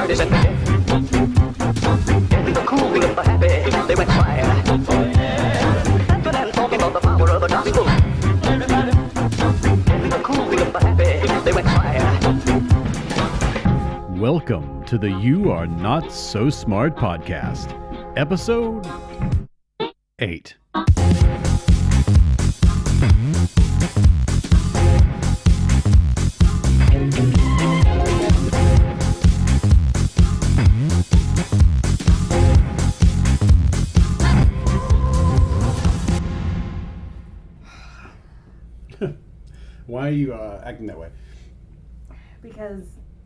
parties and the death. In the cool and the happy, they went quiet. Ferdinand talking about the power of the gospel. In the cool and the happy, they went quiet. Welcome to the You Are Not So Smart podcast, episode 8. Why are you acting that way? Because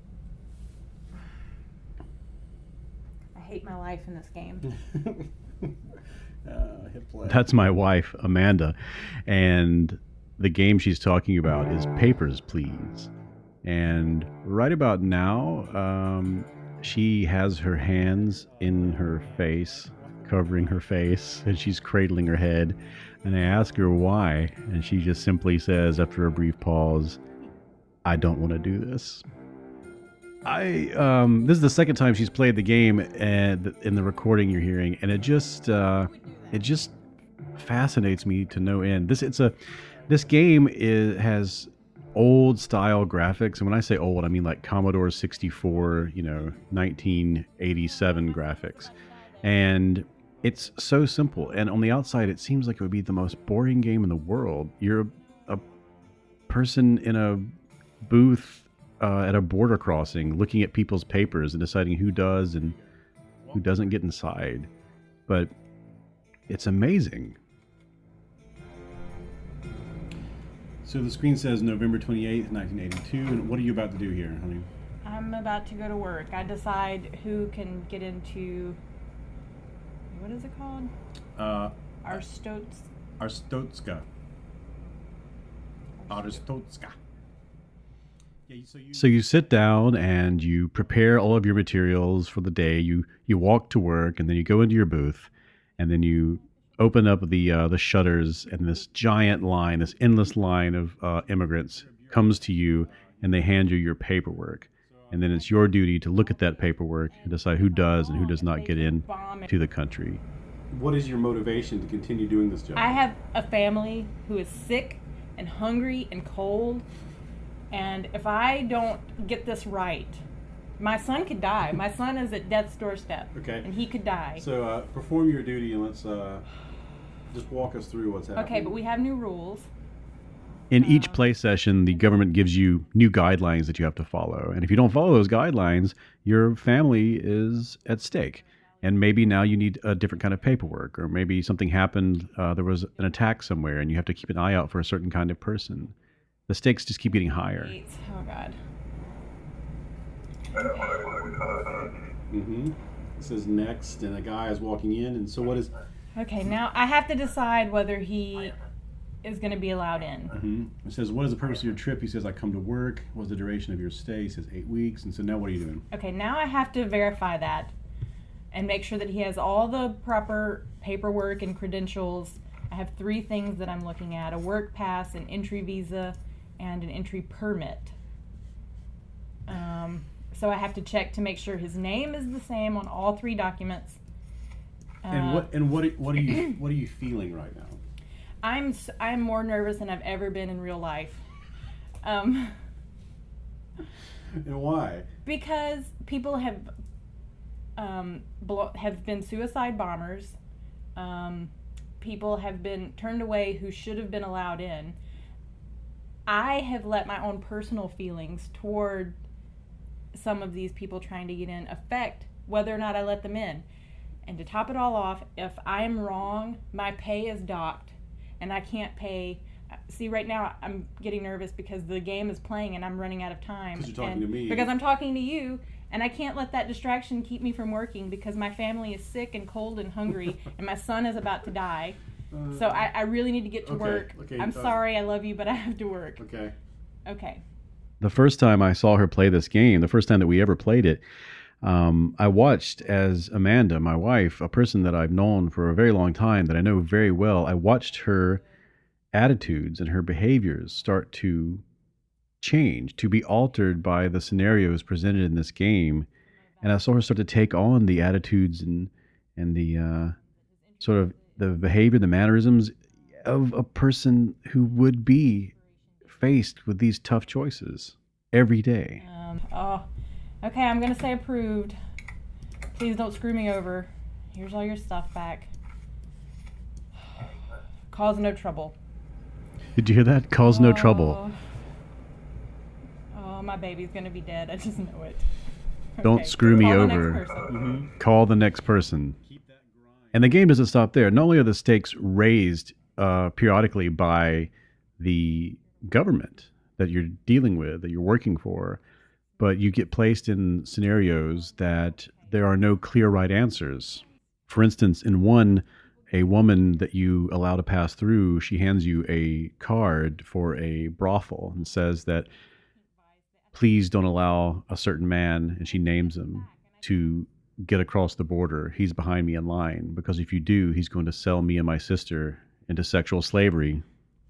I hate my life in this game. Hit play. That's my wife, Amanda, and the game she's talking about is Papers, Please. And right about now, she has her hands in her face, covering her face, and she's cradling her head. And I ask her why, and she just simply says, after a brief pause, "I don't want to do this." This is the second time she's played the game, and in the recording you're hearing, and it just fascinates me to no end. This game has old style graphics, and when I say old, I mean like Commodore 64, 1987 graphics, and it's so simple. And on the outside, it seems like it would be the most boring game in the world. You're a person in a booth at a border crossing, looking at people's papers and deciding who does and who doesn't get inside. But it's amazing. So the screen says November 28th, 1982. And what are you about to do here, honey? I'm about to go to work. I decide who can get into, what is it called? Arstotzka. So you sit down and you prepare all of your materials for the day. You walk to work, and then you go into your booth, and then you open up the shutters, and this giant line, this endless line of immigrants comes to you, and they hand you your paperwork. And then it's your duty to look at that paperwork and decide who does and who does not get in to the country. What is your motivation to continue doing this job? I have a family who is sick and hungry and cold, and if I don't get this right, my son could die. My son is at death's doorstep, okay, and he could die. So perform your duty, and let's just walk us through what's happening. Okay, but we have new rules. In each play session, the government gives you new guidelines that you have to follow. And if you don't follow those guidelines, your family is at stake. And maybe now you need a different kind of paperwork, or maybe something happened, there was an attack somewhere, and you have to keep an eye out for a certain kind of person. The stakes just keep getting higher. Oh, God. Mm-hmm. It says next, and a guy is walking in, and so what is... Okay, now I have to decide whether he is going to be allowed in. Mm-hmm. It says, what is the purpose of your trip? He says, I come to work. What's the duration of your stay? He says 8 weeks. And so now what are you doing? Okay, now I have to verify that and make sure that he has all the proper paperwork and credentials. I have 3 things that I'm looking at: a work pass, an entry visa, and an entry permit. So I have to check to make sure his name is the same on all 3 documents. What are you feeling right now? I'm more nervous than I've ever been in real life. And why? Because people have been suicide bombers. People have been turned away who should have been allowed in. I have let my own personal feelings toward some of these people trying to get in affect whether or not I let them in. And to top it all off, if I am wrong, my pay is docked, and I can't pay. See, right now I'm getting nervous because the game is playing and I'm running out of time. Because you're talking to me. Because I'm talking to you, and I can't let that distraction keep me from working because my family is sick and cold and hungry, and my son is about to die. So I really need to get to work. Okay, I'm sorry, I love you, but I have to work. Okay. The first time I saw her play this game, the first time that we ever played it, I watched as Amanda, my wife, a person that I've known for a very long time, that I know very well, I watched her attitudes and her behaviors start to change, to be altered by the scenarios presented in this game. And I saw her start to take on the attitudes and the sort of the behavior, the mannerisms of a person who would be faced with these tough choices every day. Okay, I'm going to say approved. Please don't screw me over. Here's all your stuff back. Cause no trouble. Did you hear that? Cause no trouble. Oh, my baby's going to be dead. I just know it. Don't screw me Call over. The next person. Call the next person. And the game doesn't stop there. Not only are the stakes raised periodically by the government that you're dealing with, that you're working for, but you get placed in scenarios that there are no clear right answers. For instance, in one, a woman that you allow to pass through, she hands you a card for a brothel and says that please don't allow a certain man, and she names him, to get across the border. He's behind me in line, because if you do, he's going to sell me and my sister into sexual slavery.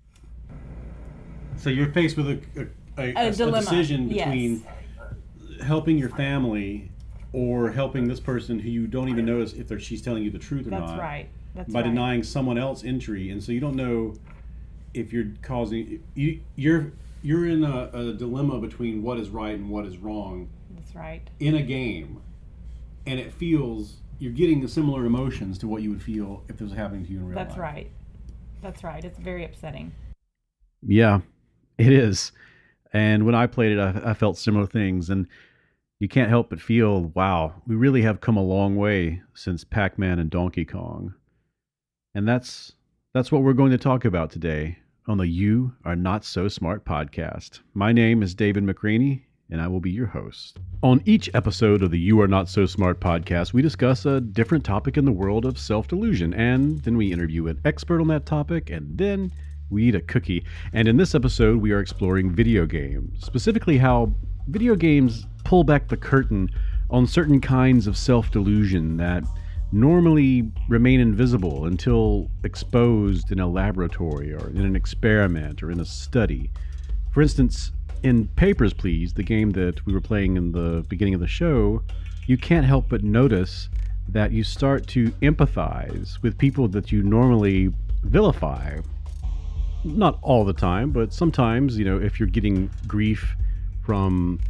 So you're faced with a decision between helping your family or helping this person who you don't even know if she's telling you the truth or not. That's right. By denying someone else entry, and so you don't know if you're causing you're in a dilemma between what is right and what is wrong. That's right. In a game, and it feels you're getting the similar emotions to what you would feel if this was happening to you in real life. That's right. That's right. It's very upsetting. Yeah, it is. And when I played it, I felt similar things, and you can't help but feel, wow, we really have come a long way since Pac-Man and Donkey Kong. And that's what we're going to talk about today on the You Are Not So Smart podcast. My name is David McCraney, and I will be your host. On each episode of the You Are Not So Smart podcast, we discuss a different topic in the world of self-delusion, and then we interview an expert on that topic, and then we eat a cookie. And in this episode, we are exploring video games, specifically how video games pull back the curtain on certain kinds of self-delusion that normally remain invisible until exposed in a laboratory or in an experiment or in a study. For instance, in Papers, Please, the game that we were playing in the beginning of the show, you can't help but notice that you start to empathize with people that you normally vilify. Not all the time, but sometimes, if you're getting grief from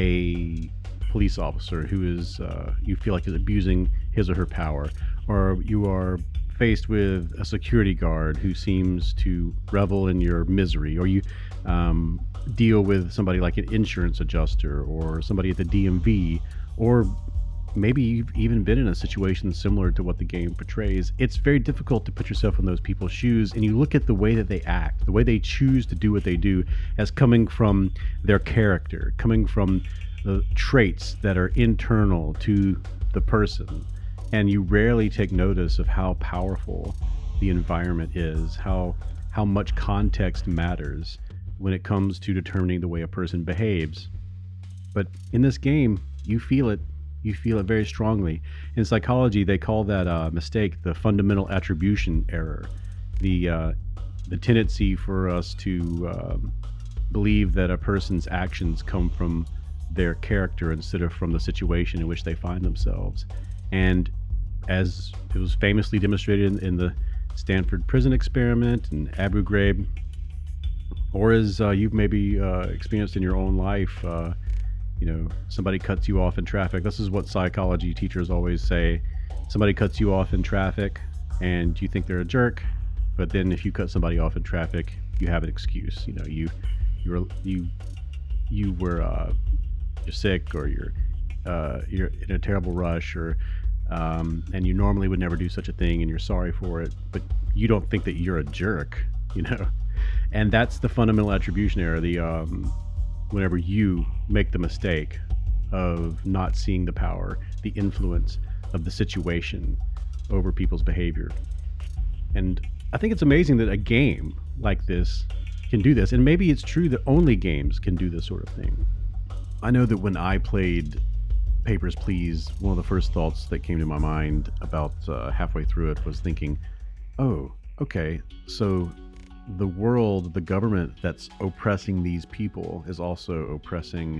a police officer who is, you feel like is abusing his or her power, or you are faced with a security guard who seems to revel in your misery, or you deal with somebody like an insurance adjuster or somebody at the DMV, or maybe you've even been in a situation similar to what the game portrays. It's very difficult to put yourself in those people's shoes, and you look at the way that they act, the way they choose to do what they do, as coming from their character, coming from the traits that are internal to the person. And you rarely take notice of how powerful the environment is, how much context matters when it comes to determining the way a person behaves. But in this game, you feel it very strongly. In psychology, they call that mistake the fundamental attribution error, the tendency for us to believe that a person's actions come from their character instead of from the situation in which they find themselves. And as it was famously demonstrated in the Stanford prison experiment and Abu Ghraib, or as you've maybe experienced in your own life, somebody cuts you off in traffic. This is what psychology teachers always say. Somebody cuts you off in traffic and you think they're a jerk, but then if you cut somebody off in traffic, you have an excuse. You're sick, or you're in a terrible rush, or and you normally would never do such a thing, and you're sorry for it, but you don't think that you're a jerk, And that's the fundamental attribution error. Whenever you make the mistake of not seeing the power, the influence of the situation over people's behavior. And I think it's amazing that a game like this can do this, and maybe it's true that only games can do this sort of thing. I know that when I played Papers, Please, one of the first thoughts that came to my mind about halfway through it was thinking, oh, okay, so the world, the government that's oppressing these people is also oppressing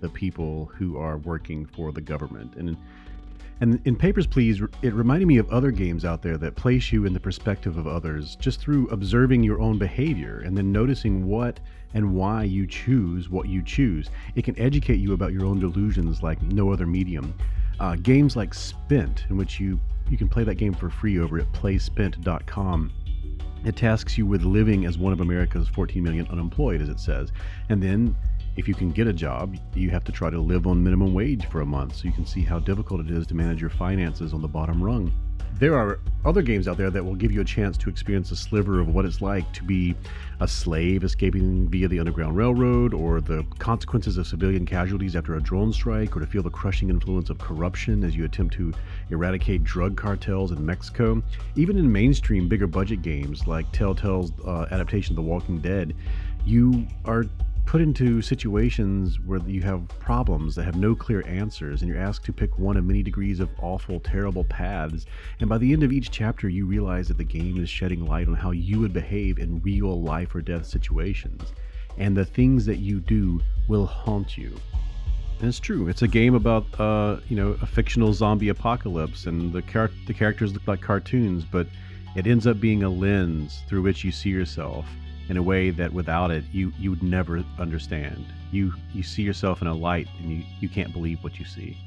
the people who are working for the government. And in Papers, Please, it reminded me of other games out there that place you in the perspective of others just through observing your own behavior and then noticing what and why you choose what you choose. It can educate you about your own delusions like no other medium. Games like Spent, in which you can play that game for free over at playspent.com. It tasks you with living as one of America's 14 million unemployed, as it says. And then, if you can get a job, you have to try to live on minimum wage for a month, so you can see how difficult it is to manage your finances on the bottom rung. There are other games out there that will give you a chance to experience a sliver of what it's like to be a slave escaping via the Underground Railroad, or the consequences of civilian casualties after a drone strike, or to feel the crushing influence of corruption as you attempt to eradicate drug cartels in Mexico. Even in mainstream, bigger budget games like Telltale's adaptation of The Walking Dead, you are put into situations where you have problems that have no clear answers, and you're asked to pick one of many degrees of awful, terrible paths. And by the end of each chapter, you realize that the game is shedding light on how you would behave in real life or death situations. And the things that you do will haunt you. And it's true. It's a game about, a fictional zombie apocalypse, and the characters look like cartoons, but it ends up being a lens through which you see yourself in a way that without it, you would never understand. You see yourself in a light, and you can't believe what you see.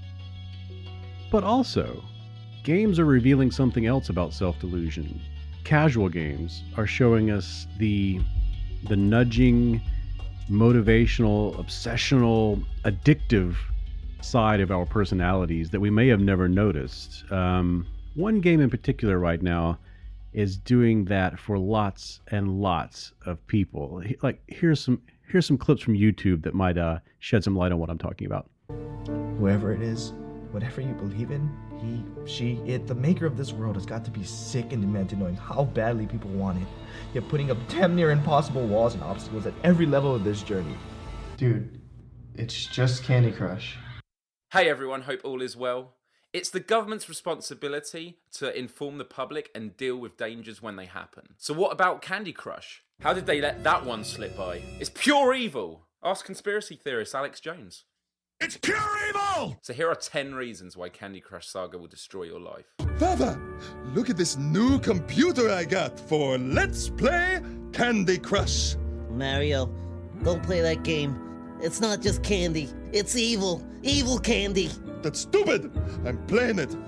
But also, games are revealing something else about self-delusion. Casual games are showing us the nudging, motivational, obsessional, addictive side of our personalities that we may have never noticed. One game in particular right now is doing that for lots and lots of people. Like, here's some clips from YouTube that might shed some light on what I'm talking about. Whoever it is, whatever you believe in, he, she, it, the maker of this world has got to be sick and demented knowing how badly people want it, yet putting up damn near impossible walls and obstacles at every level of this journey. Dude, it's just Candy Crush. Hey everyone, hope all is well. It's the government's responsibility to inform the public and deal with dangers when they happen. So what about Candy Crush? How did they let that one slip by? It's pure evil! Ask conspiracy theorist Alex Jones. It's pure evil! So here are 10 reasons why Candy Crush Saga will destroy your life. Father, look at this new computer I got for Let's Play Candy Crush. Mario, don't play that game. It's not just candy. It's evil. Evil candy. That's stupid! I'm playing it.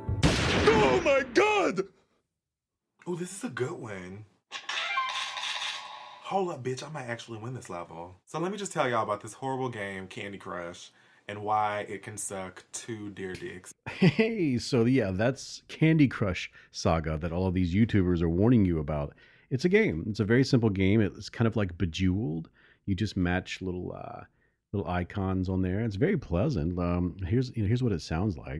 Oh my god! Oh, this is a good one. Hold up, bitch. I might actually win this level. So let me just tell y'all about this horrible game, Candy Crush, and why it can suck 2 deer dicks. Hey, so yeah, that's Candy Crush Saga that all of these YouTubers are warning you about. It's a game. It's a very simple game. It's kind of like Bejeweled. You just match little icons on there. It's very pleasant. Here's what it sounds like.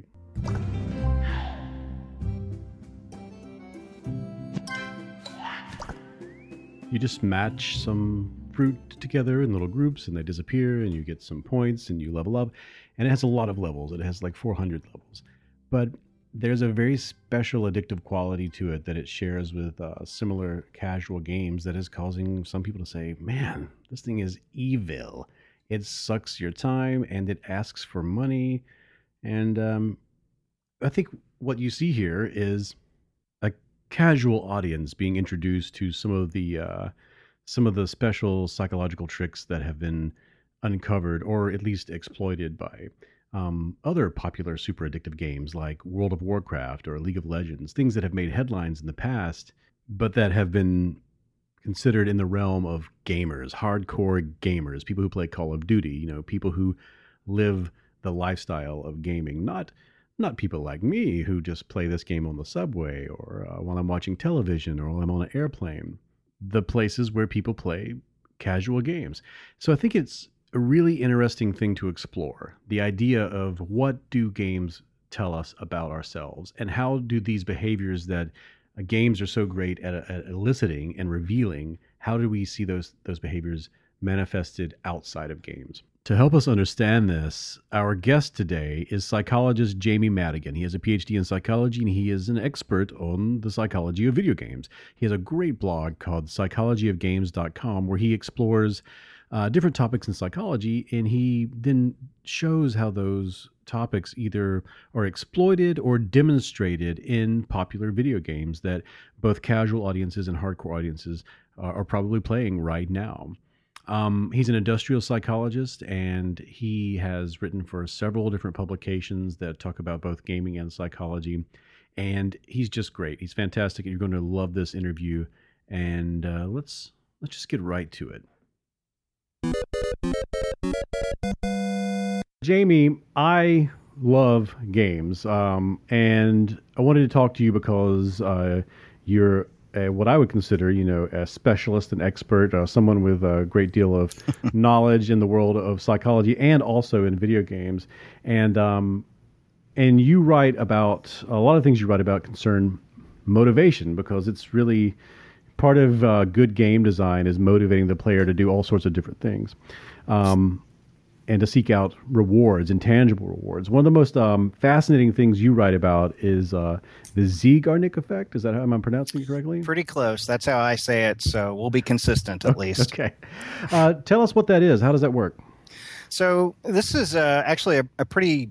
You just match some fruit together in little groups, and they disappear, and you get some points, and you level up. And it has a lot of levels. It has like 400 levels. But there's a very special addictive quality to it that it shares with similar casual games that is causing some people to say, man, this thing is evil. It sucks your time, and it asks for money. And I think what you see here is a casual audience being introduced to some of the special psychological tricks that have been uncovered or at least exploited by other popular super addictive games like World of Warcraft or League of Legends, things that have made headlines in the past, but that have been considered in the realm of gamers, hardcore gamers, people who play Call of Duty, people who live the lifestyle of gaming, not people like me who just play this game on the subway or while I'm watching television or while I'm on an airplane, the places where people play casual games. So I think it's a really interesting thing to explore, the idea of what do games tell us about ourselves, and how do these behaviors that games are so great at eliciting and revealing, how do we see those behaviors manifested outside of games? To help us understand this, our guest today is psychologist Jamie Madigan. He has a PhD in psychology, and he is an expert on the psychology of video games. He has a great blog called psychologyofgames.com where he explores different topics in psychology, and he then shows how those topics either are exploited or demonstrated in popular video games that both casual audiences and hardcore audiences are probably playing right now. He's an industrial psychologist, and he has written for several different publications that talk about both gaming and psychology. And he's just great. He's fantastic. You're going to love this interview. And let's just get right to it. Jamie, I love games, and I wanted to talk to you because you're what I would consider, a specialist and expert, someone with a great deal of knowledge in the world of psychology and also in video games. And you write about a lot of things you write about concern motivation, because it's really part of good game design is motivating the player to do all sorts of different things. And to seek out rewards, intangible rewards. One of the most fascinating things you write about is the Zeigarnik effect. Is that how I'm pronouncing it correctly? Pretty close. That's how I say it, so we'll be consistent at least. Okay. Tell us what that is. How does that work? So this is actually a pretty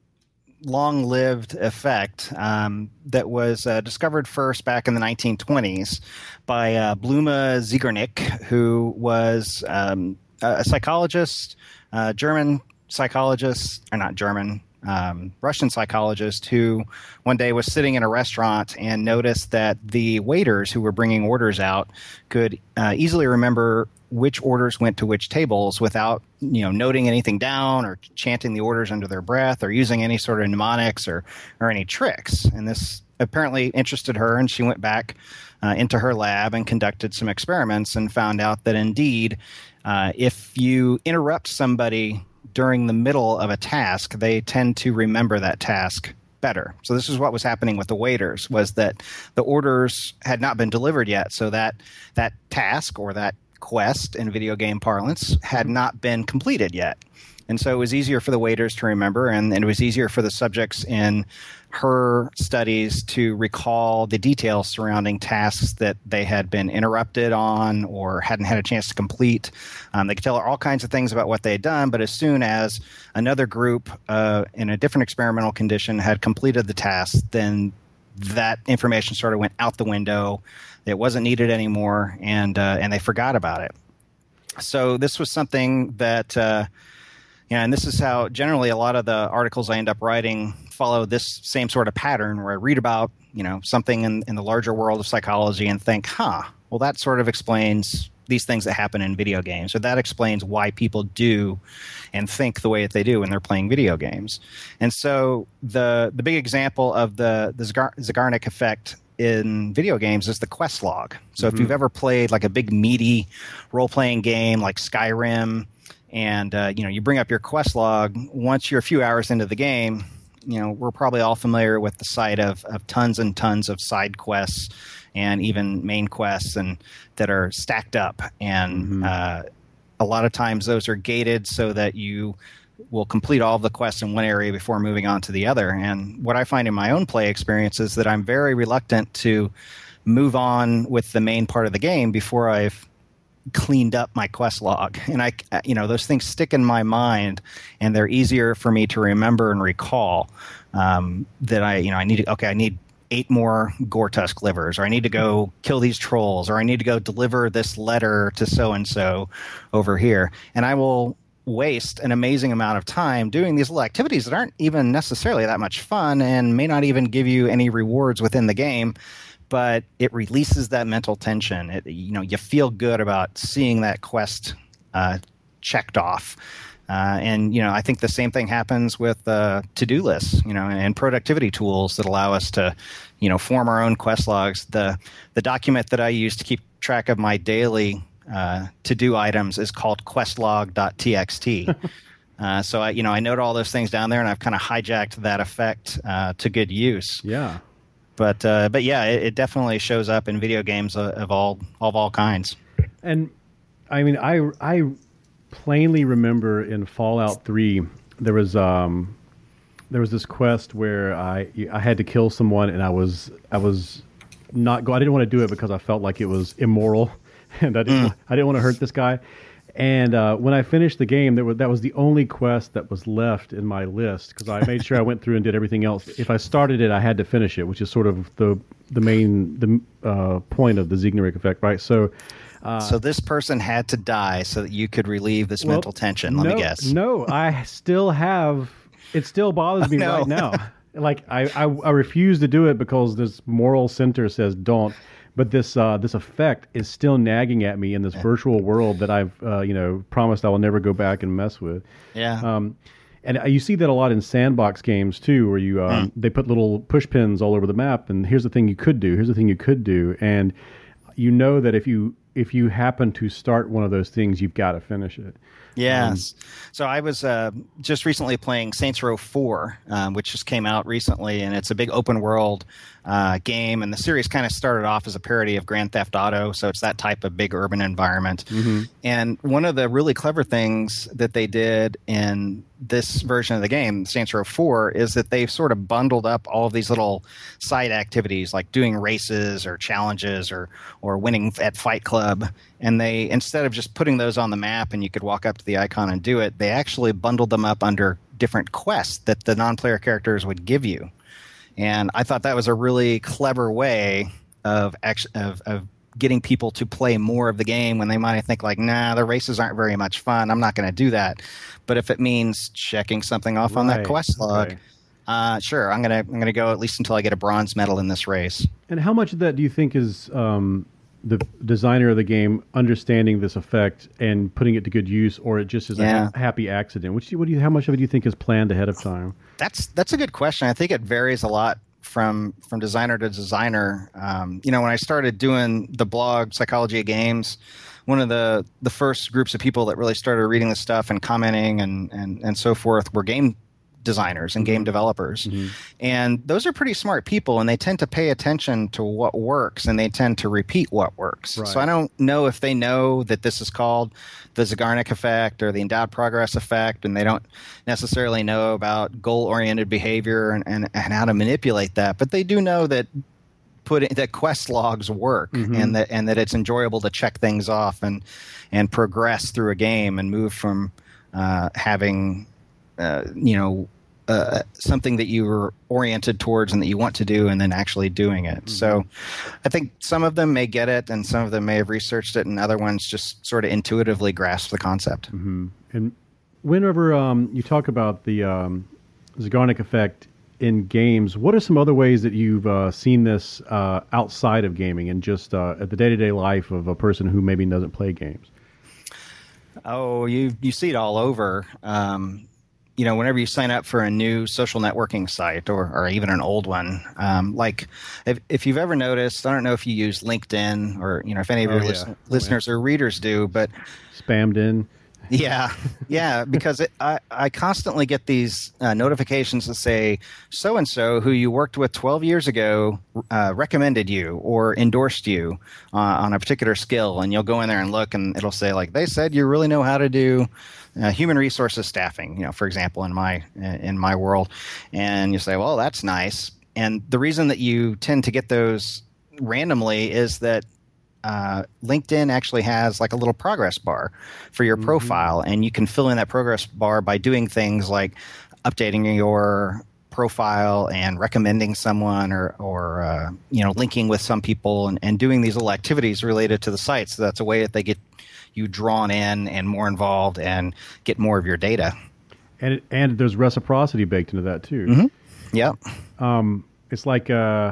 long-lived effect that was discovered first back in the 1920s by Bluma Zeigarnik, who was a psychologist, German psychologist, or not German, Russian psychologist, who one day was sitting in a restaurant and noticed that the waiters who were bringing orders out could easily remember which orders went to which tables without, noting anything down or chanting the orders under their breath or using any sort of mnemonics or any tricks. And this apparently interested her, and she went back into her lab and conducted some experiments and found out that indeed, if you interrupt somebody during the middle of a task, they tend to remember that task better. So this is what was happening with the waiters, was that the orders had not been delivered yet. So that task, or that quest in video game parlance, had not been completed yet. And so it was easier for the waiters to remember, and it was easier for the subjects in her studies to recall the details surrounding tasks that they had been interrupted on or hadn't had a chance to complete. They could tell her all kinds of things about what they had done, but as soon as another group in a different experimental condition had completed the task, then that information sort of went out the window. It wasn't needed anymore, and they forgot about it. So this was something that... and this is how generally a lot of the articles I end up writing follow this same sort of pattern, where I read about, something in the larger world of psychology and think, well, that sort of explains these things that happen in video games, or that explains why people do and think the way that they do when they're playing video games. And so the big example of the Zeigarnik effect in video games is the quest log. So if you've ever played like a big meaty role-playing game like Skyrim, and you bring up your quest log, once you're a few hours into the game, we're probably all familiar with the sight of tons and tons of side quests and even main quests and that are stacked up. And a lot of times those are gated so that you will complete all of the quests in one area before moving on to the other. And what I find in my own play experience is that I'm very reluctant to move on with the main part of the game before I've cleaned up my quest log. And those things stick in my mind, and they're easier for me to remember and recall, that I need 8 more Gortusk livers, or I need to go kill these trolls, or I need to go deliver this letter to so-and-so over here. And I will waste an amazing amount of time doing these little activities that aren't even necessarily that much fun and may not even give you any rewards within the game, but it releases that mental tension. You feel good about seeing that quest checked off. And I think the same thing happens with to-do lists, and productivity tools that allow us to, form our own quest logs. The document that I use to keep track of my daily to-do items is called questlog.txt. So I note all those things down there, and I've kind of hijacked that effect to good use. Yeah. But yeah, it definitely shows up in video games of all kinds. And I mean, I plainly remember in Fallout 3 there was this quest where I had to kill someone, and I didn't want to do it because I felt like it was immoral, and I didn't want to hurt this guy. And when I finished the game, that was the only quest that was left in my list because I made sure I went through and did everything else. If I started it, I had to finish it, which is sort of the main point of the Zeigarnik effect, right? So this person had to die so that you could relieve this mental tension. Let me guess. No, I still have. It still bothers me right now. Like I refuse to do it because this moral center says don't. But this effect is still nagging at me in this virtual world that I've promised I will never go back and mess with. Yeah. And you see that a lot in sandbox games too, where you they put little push pins all over the map, and here's the thing you could do. Here's the thing you could do, and you know that if you happen to start one of those things, you've got to finish it. Yes. So I was just recently playing Saints Row 4, which just came out recently, and it's a big open world game. And the series kind of started off as a parody of Grand Theft Auto, so it's that type of big urban environment. Mm-hmm. And one of the really clever things that they did in this version of the game, Saints Row 4, is that they've sort of bundled up all of these little side activities like doing races or challenges or winning at Fight Club. And they, instead of just putting those on the map and you could walk up to the icon and do it, they actually bundled them up under different quests that the non-player characters would give you. And I thought that was a really clever way of getting people to play more of the game when they might think like, nah, the races aren't very much fun. I'm not going to do that. But if it means checking something off on that quest log, sure, I'm gonna go at least until I get a bronze medal in this race. And how much of that do you think is the designer of the game understanding this effect and putting it to good use, or it just is a happy accident? How much of it do you think is planned ahead of time? That's a good question. I think it varies a lot from designer to designer. When I started doing the blog Psychology of Games, one of the first groups of people that really started reading the stuff and commenting and so forth were game designers and game developers. Mm-hmm. And those are pretty smart people, and they tend to pay attention to what works, and they tend to repeat what works. Right. So I don't know if they know that this is called the Zeigarnik effect or the endowed progress effect, and they don't necessarily know about goal-oriented behavior and how to manipulate that. But they do know that that quest logs work, mm-hmm. and that it's enjoyable to check things off and progress through a game and move from having something that you were oriented towards and that you want to do, and then actually doing it. Mm-hmm. So I think some of them may get it, and some of them may have researched it, and other ones just sort of intuitively grasp the concept. Mm-hmm. And whenever you talk about the Zeigarnik effect in games, what are some other ways that you've seen this outside of gaming and just at the day-to-day life of a person who maybe doesn't play games? Oh, you see it all over. Whenever you sign up for a new social networking site or even an old one, like if you've ever noticed, I don't know if you use LinkedIn or, if any of your listeners or readers do, but spammed in. Yeah, because I constantly get these notifications that say so-and-so who you worked with 12 years ago recommended you or endorsed you on a particular skill, and you'll go in there and look, and it'll say, like, they said you really know how to do human resources staffing, for example, in my world. And you say, well, that's nice. And the reason that you tend to get those randomly is that LinkedIn actually has like a little progress bar for your profile, and you can fill in that progress bar by doing things like updating your profile and recommending someone or linking with some people and doing these little activities related to the site. So that's a way that they get you drawn in and more involved and get more of your data. And there's reciprocity baked into that too. Mm-hmm. Yeah. It's like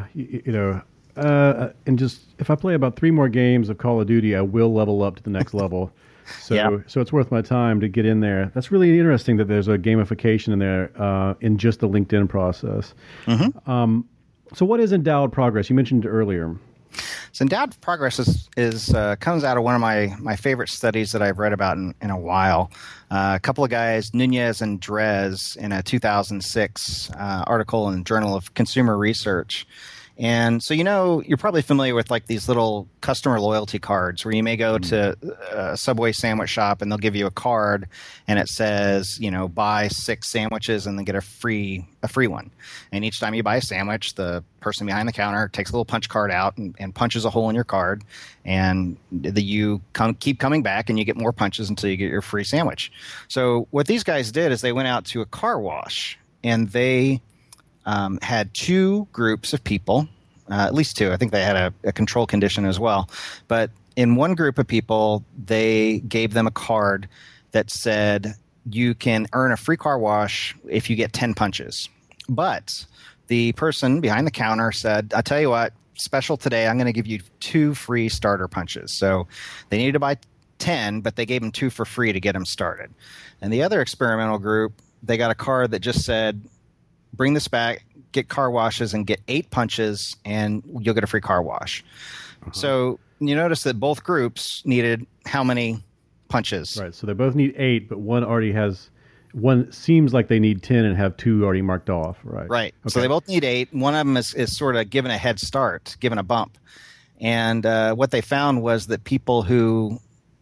and just if I play about 3 more games of Call of Duty, I will level up to the next level. So it's worth my time to get in there. That's really interesting that there's a gamification in there in just the LinkedIn process. Mm-hmm. So what is endowed progress? You mentioned it earlier. So endowed progress is comes out of one of my favorite studies that I've read about in a while. A couple of guys, Nunez and Drez, in a 2006 article in the Journal of Consumer Research. And so, you're probably familiar with like these little customer loyalty cards where you may go to a Subway sandwich shop and they'll give you a card and it says, buy 6 sandwiches and then get a free one. And each time you buy a sandwich, the person behind the counter takes a little punch card out and punches a hole in your card. And you keep coming back and you get more punches until you get your free sandwich. So what these guys did is they went out to a car wash and they had 2 groups of people, at least 2. I think they had a control condition as well. But in one group of people, they gave them a card that said you can earn a free car wash if you get 10 punches. But the person behind the counter said, I'll tell you what, special today, I'm going to give you 2 free starter punches. So they needed to buy 10, but they gave them 2 for free to get them started. And the other experimental group, they got a card that just said, bring this back, get car washes, and get 8 punches, and you'll get a free car wash. Uh-huh. So you notice that both groups needed how many punches? Right. So they both need 8, but one seems like they need 10 and have 2 already marked off. Right. Right. Okay. So they both need 8. One of them is sort of given a head start, given a bump. And what they found was that people who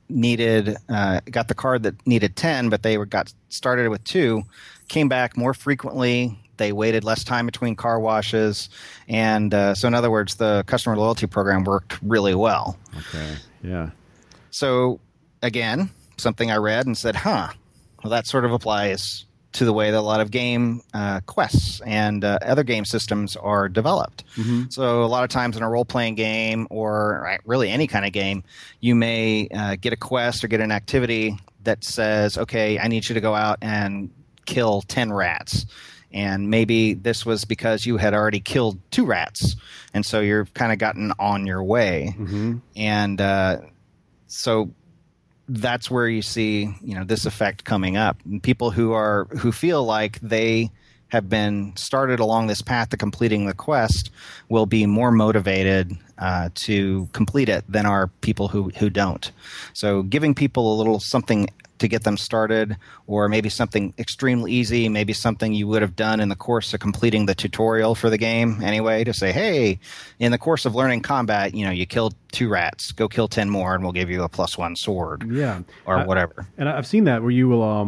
got the card that needed 10, but they got started with 2, came back more frequently. They waited less time between car washes. And so in other words, the customer loyalty program worked really well. Okay. Yeah. So again, something I read and said, well, that sort of applies to the way that a lot of game quests and other game systems are developed. Mm-hmm. So a lot of times in a role-playing game or really any kind of game, you may get a quest or get an activity that says, okay, I need you to go out and kill 10 rats. And maybe this was because you had already killed 2 rats. And so you're kind of gotten on your way. Mm-hmm. And so that's where you see, this effect coming up. And people who feel like they have been started along this path to completing the quest will be more motivated to complete it than are people who don't. So giving people a little something to get them started, or maybe something extremely easy, maybe something you would have done in the course of completing the tutorial for the game anyway, to say, hey, in the course of learning combat, you killed 2 rats, go kill 10 more and we'll give you a +1 sword. Yeah. Or whatever. And I've seen that where you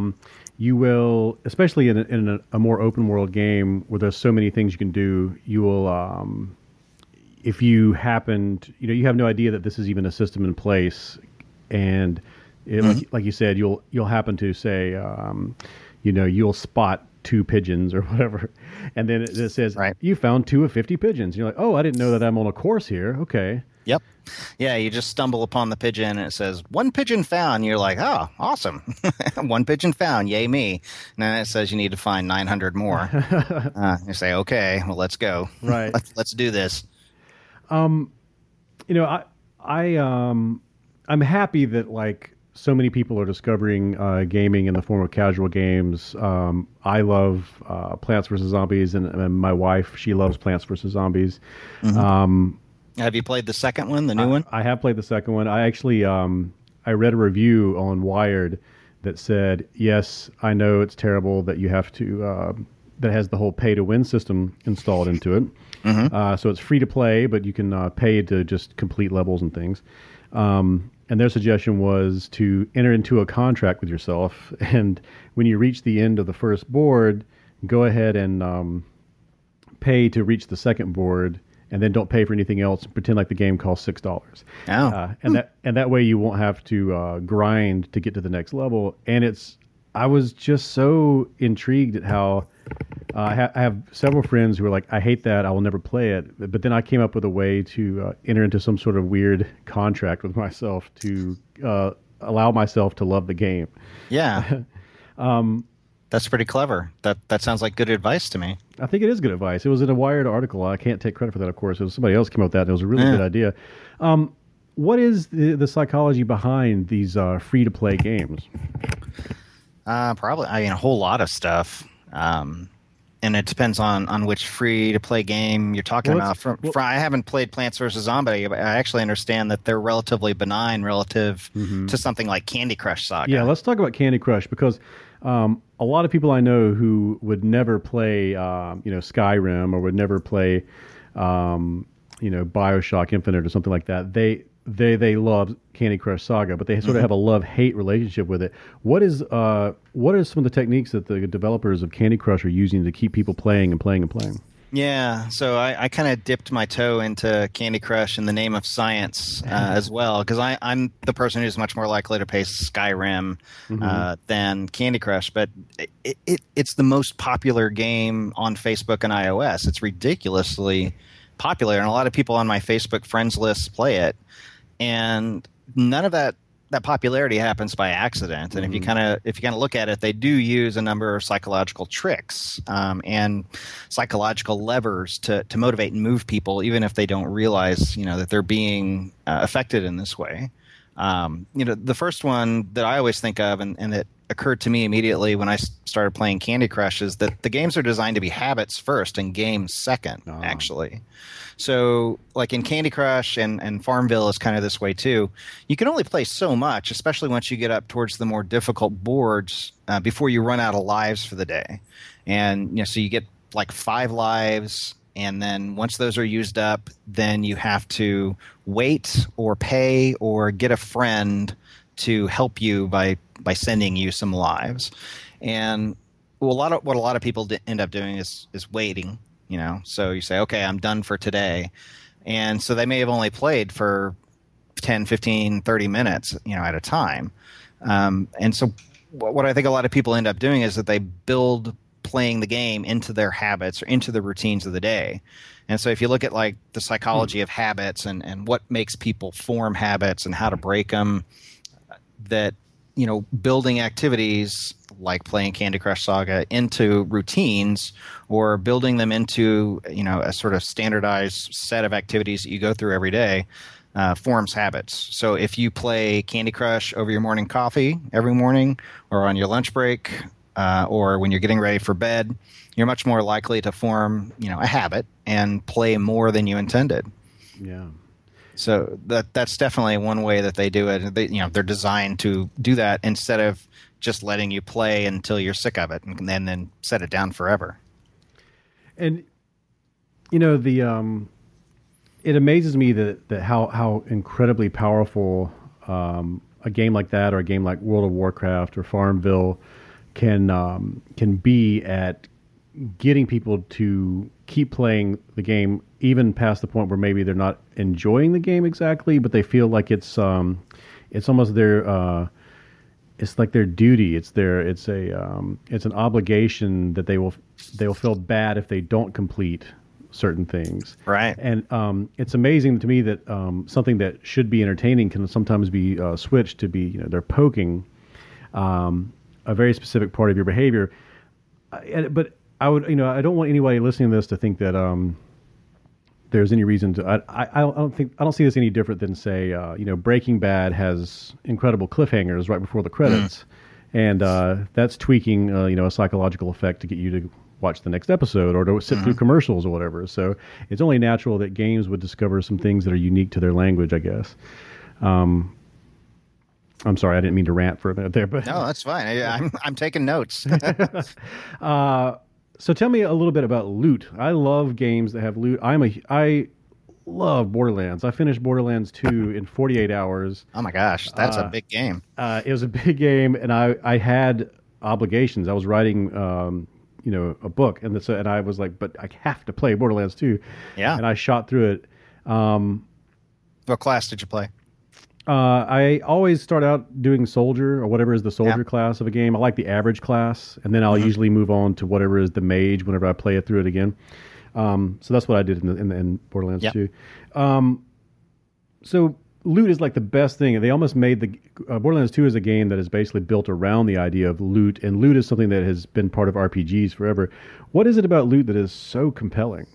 will, especially in a more open world game where there's so many things you can do, you will, if you happened, you have no idea that this is even a system in place, and like you said, you'll happen to say, you'll spot 2 pigeons or whatever, and then it says, you found 2 of 50 pigeons. You're like, oh, I didn't know that I'm on a course here. Okay. Yep. Yeah, you just stumble upon the pigeon and it says 1 pigeon found. You're like, oh, awesome. 1 pigeon found. Yay me. And then it says you need to find 900 more. You say, okay, well, let's go. Right. Let's do this. I'm happy that so many people are discovering gaming in the form of casual games. I love Plants vs. Zombies, and my wife, she loves Plants vs. Zombies. Mm-hmm. Have you played the second one, the new one? I have played the second one. I actually I read a review on Wired that said, yes, I know it's terrible that you have to that has the whole pay-to-win system installed into it. Mm-hmm. So it's free to play, but you can pay to just complete levels and things. And their suggestion was to enter into a contract with yourself, and when you reach the end of the first board, go ahead and pay to reach the second board, and then don't pay for anything else. Pretend like the game costs $6. Oh. And that way you won't have to grind to get to the next level. And I was just so intrigued at how I have several friends who are like, I hate that, I will never play it. But then I came up with a way to enter into some sort of weird contract with myself to allow myself to love the game. Yeah. That's pretty clever. That sounds like good advice to me. I think it is good advice. It was in a Wired article. I can't take credit for that, of course. It was somebody else came up with that, and it was a really good idea. What is the psychology behind these free-to-play games? Probably, a whole lot of stuff. And it depends on which free-to-play game you're talking about. I haven't played Plants vs. Zombie, but I actually understand that they're relatively benign relative to something like Candy Crush Saga. Yeah, let's talk about Candy Crush, because a lot of people I know who would never play, Skyrim, or would never play BioShock Infinite or something like that. They love Candy Crush Saga, but they sort of have a love-hate relationship with it. What are some of the techniques that the developers of Candy Crush are using to keep people playing and playing and playing? Yeah, so I kind of dipped my toe into Candy Crush in the name of science as well, because I'm the person who's much more likely to play Skyrim than Candy Crush, but it's the most popular game on Facebook and iOS. It's ridiculously popular, and a lot of people on my Facebook friends list play it, and none of that popularity happens by accident. And if you kind of look at it, they do use a number of psychological tricks and psychological levers to motivate and move people, even if they don't realize that they're being affected in this way. The first one that I always think of and that occurred to me immediately when I started playing Candy Crush is that the games are designed to be habits first and games second, actually. So like in Candy Crush and Farmville is kind of this way too. You can only play so much, especially once you get up towards the more difficult boards before you run out of lives for the day. And so you get like 5 lives, and then once those are used up, then you have to wait or pay or get a friend to help you by sending you some lives. And what a lot of people end up doing is waiting. So you say, okay, I'm done for today. And so they may have only played for 10, 15, 30 minutes, at a time. And so what I think a lot of people end up doing is that they build playing the game into their habits or into the routines of the day. And so if you look at like the psychology of habits and what makes people form habits and how to break them, that, building activities like playing Candy Crush Saga into routines or building them into, a sort of standardized set of activities that you go through every day forms habits. So if you play Candy Crush over your morning coffee every morning or on your lunch break or when you're getting ready for bed, you're much more likely to form, a habit and play more than you intended. Yeah. So that's definitely one way that they do it. They're designed to do that instead of just letting you play until you're sick of it and then set it down forever. And it amazes me that how incredibly powerful a game like that or a game like World of Warcraft or Farmville can be at getting people to keep playing the game even past the point where maybe they're not enjoying the game exactly, but they feel like it's almost their it's like their duty. It's an obligation that they'll feel bad if they don't complete certain things. Right. And it's amazing to me that something that should be entertaining can sometimes be switched to be they're poking a very specific part of your behavior. But I would I don't want anybody listening to this to think that there's any reason to. I don't see this any different than say Breaking Bad has incredible cliffhangers right before the credits, and that's tweaking a psychological effect to get you to watch the next episode or to sit through commercials or whatever. So it's only natural that games would discover some things that are unique to their language, I guess. I'm sorry, I didn't mean to rant for a minute there, but no, that's fine. I'm taking notes. So tell me a little bit about loot. I love games that have loot. I love Borderlands. I finished Borderlands 2 in 48 hours. Oh my gosh, that's a big game. It was a big game, and I had obligations. I was writing a book, and I was like, but I have to play Borderlands 2. Yeah. And I shot through it. What class did you play? I always start out doing soldier or whatever is the soldier class of a game. I like the average class, and then I'll usually move on to whatever is the mage whenever I play it through it again. So that's what I did in Borderlands 2. So loot is like the best thing. They almost made the Borderlands 2 is a game that is basically built around the idea of loot, and loot is something that has been part of RPGs forever. What is it about loot that is so compelling?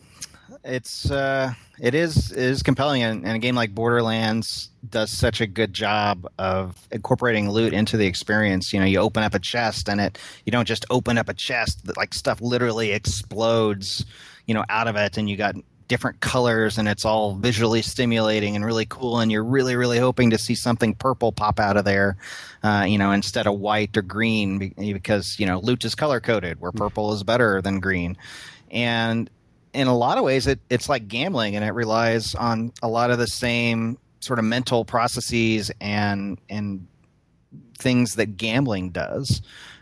It is compelling, and a game like Borderlands does such a good job of incorporating loot into the experience. You open up a chest, and you don't just open up a chest, like stuff literally explodes, out of it, and you got different colors, and it's all visually stimulating and really cool, and you're really, really hoping to see something purple pop out of there, instead of white or green, because loot is color coded, where purple is better than green, and in a lot of ways, it's like gambling, and it relies on a lot of the same sort of mental processes and things that gambling does.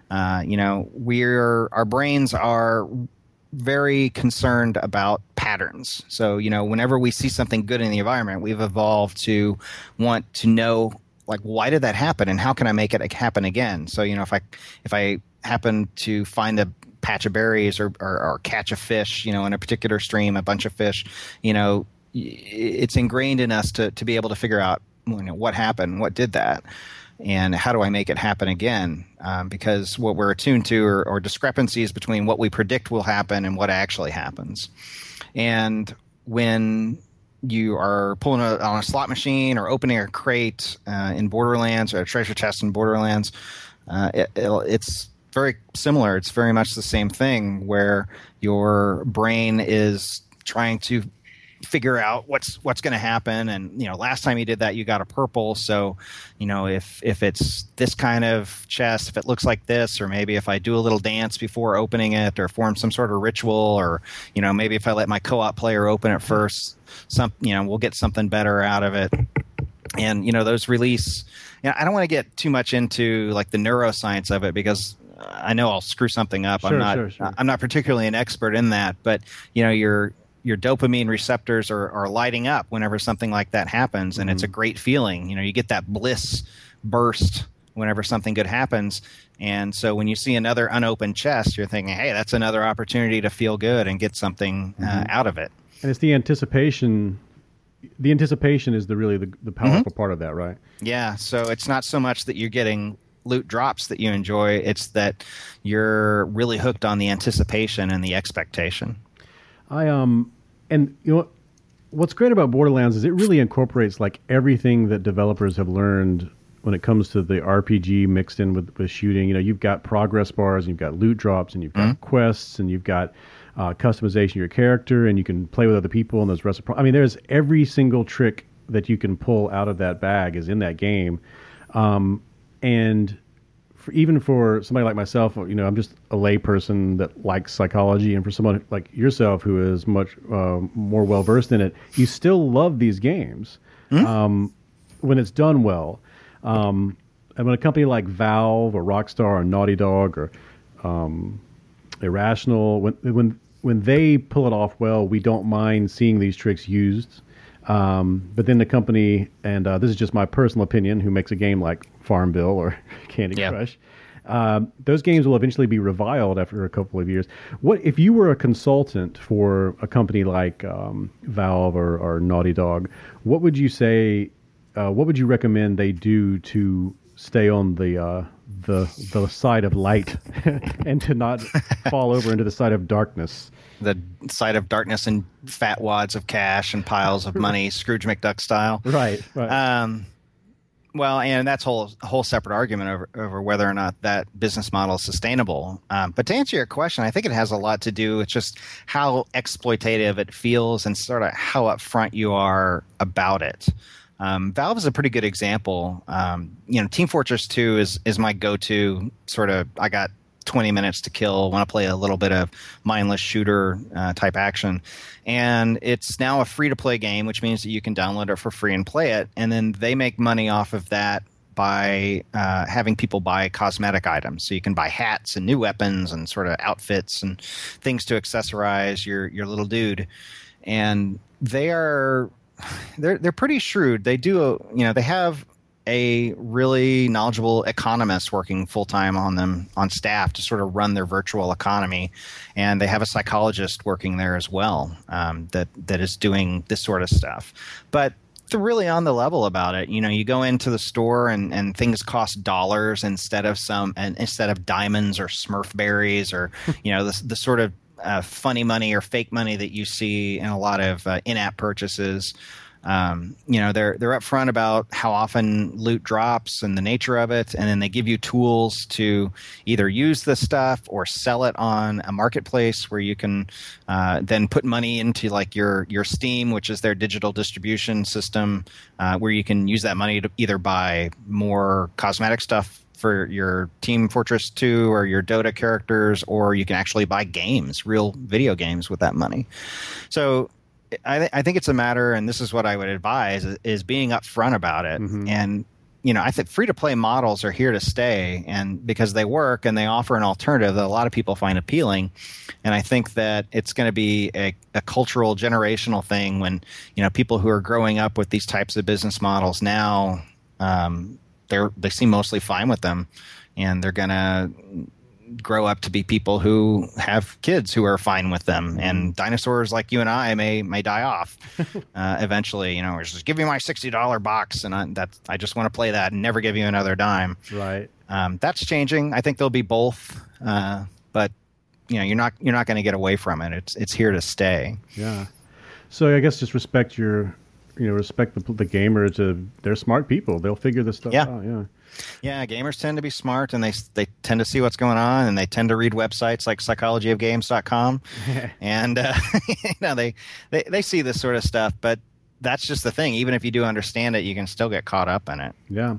Our brains are very concerned about patterns. So, whenever we see something good in the environment, we've evolved to want to know, like, why did that happen and how can I make it happen again? So, if I happen to find a patch of berries or catch a fish, in a particular stream, a bunch of fish, it's ingrained in us to be able to figure out, what happened, what did that, and how do I make it happen again? Because what we're attuned to are discrepancies between what we predict will happen and what actually happens. And when you are pulling on a slot machine or opening a crate in Borderlands or a treasure chest in Borderlands, it's very similar. It's very much the same thing where your brain is trying to figure out what's going to happen. And, last time you did that, you got a purple. So, if it's this kind of chest, if it looks like this, or maybe if I do a little dance before opening it or form some sort of ritual, or, maybe if I let my co-op player open it first, we'll get something better out of it. And, those release, I don't want to get too much into like the neuroscience of it because I know I'll screw something up. Sure. I'm not particularly an expert in that, but your dopamine receptors are lighting up whenever something like that happens, and it's a great feeling. You get that bliss burst whenever something good happens. And so when you see another unopened chest, you're thinking, hey, that's another opportunity to feel good and get something out of it. And it's the anticipation. The anticipation is the powerful part of that, right? Yeah. So it's not so much that you're getting loot drops that you enjoy. It's that you're really hooked on the anticipation and the expectation. And what's great about Borderlands is it really incorporates like everything that developers have learned when it comes to the RPG mixed in with shooting. You've got progress bars, and you've got loot drops, and you've got quests, and you've got customization of your character, and you can play with other people, and there's reciprocity. I mean, there's every single trick that you can pull out of that bag is in that game. And even for somebody like myself, I'm just a lay person that likes psychology, and for someone like yourself who is much more well versed in it, you still love these games when it's done well. And when a company like Valve or Rockstar or Naughty Dog or Irrational, when they pull it off well, we don't mind seeing these tricks used. But then the company, and this is just my personal opinion, who makes a game like Farmville or Candy Crush, those games will eventually be reviled after a couple of years. What if you were a consultant for a company like Valve or Naughty Dog? What would you say? What would you recommend they do to stay on the side of light and to not fall over into the side of darkness? The side of darkness and fat wads of cash and piles of money, Scrooge McDuck style. Right. Well, and that's a whole separate argument over whether or not that business model is sustainable. But to answer your question, I think it has a lot to do with just how exploitative it feels and sort of how upfront you are about it. Valve is a pretty good example. Team Fortress 2 is my go-to sort of, I got 20 minutes to kill, want to play a little bit of mindless shooter type action. And it's now a free-to-play game, which means that you can download it for free and play it. And then they make money off of that by having people buy cosmetic items. So you can buy hats and new weapons and sort of outfits and things to accessorize your little dude. And they're pretty shrewd. They do, they have a really knowledgeable economist working full-time on staff to sort of run their virtual economy. And they have a psychologist working there as well that is doing this sort of stuff. But they're really on the level about it. You go into the store and things cost dollars instead of diamonds or Smurf berries or, the sort of funny money or fake money that you see in a lot of in-app purchases. They're upfront about how often loot drops and the nature of it, and then they give you tools to either use the stuff or sell it on a marketplace where you can then put money into like your Steam, which is their digital distribution system, where you can use that money to either buy more cosmetic stuff for your Team Fortress 2 or your Dota characters, or you can actually buy games, real video games with that money. So I think it's a matter, and this is what I would advise, is being upfront about it. And I think free-to-play models are here to stay, and because they work and they offer an alternative that a lot of people find appealing. And I think that it's going to be a cultural, generational thing when people who are growing up with these types of business models now, they seem mostly fine with them, and they're going to grow up to be people who have kids who are fine with them, and dinosaurs like you and I may die off eventually. Or just give me my $60 box, and I just want to play that and never give you another dime. Right. That's changing. I think there'll be both, but you're not going to get away from it. It's here to stay. Yeah. So I guess just respect respect the gamer. They're smart people. They'll figure this stuff out. Yeah. Yeah, gamers tend to be smart, and they tend to see what's going on, and they tend to read websites like psychologyofgames.com, and they see this sort of stuff. But that's just the thing. Even if you do understand it, you can still get caught up in it. Yeah.